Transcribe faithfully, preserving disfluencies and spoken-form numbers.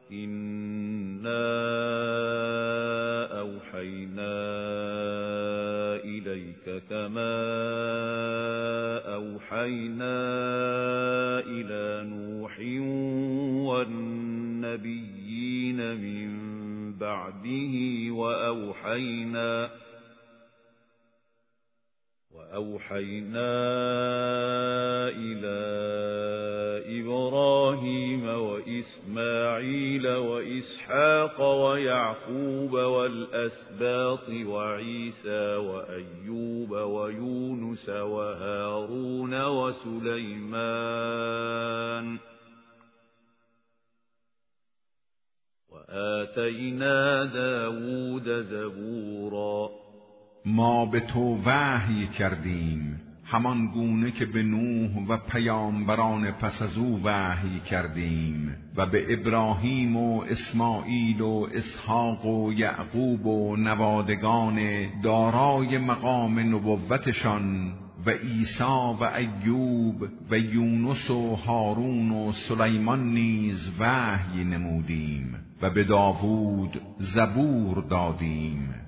إنا أوحينا إليك كما أوحينا إلى نوح والنبيين من بعده وأوحينا وأوحينا إلى إبراهيم وإسماعيل وإسحاق ويعقوب والأسباط وعيسى وأيوب ويونس وهارون وسليمان وآتينا داود زبورا. ما به تو وحی کردیم همان گونه که به نوح و پیامبران پس از او وحی کردیم و به ابراهیم و اسماعیل و اسحاق و یعقوب و نوادگان دارای مقام نبوتشان و عیسی و ایوب و یونس و هارون و سلیمان نیز وحی نمودیم و به داوود زبور دادیم.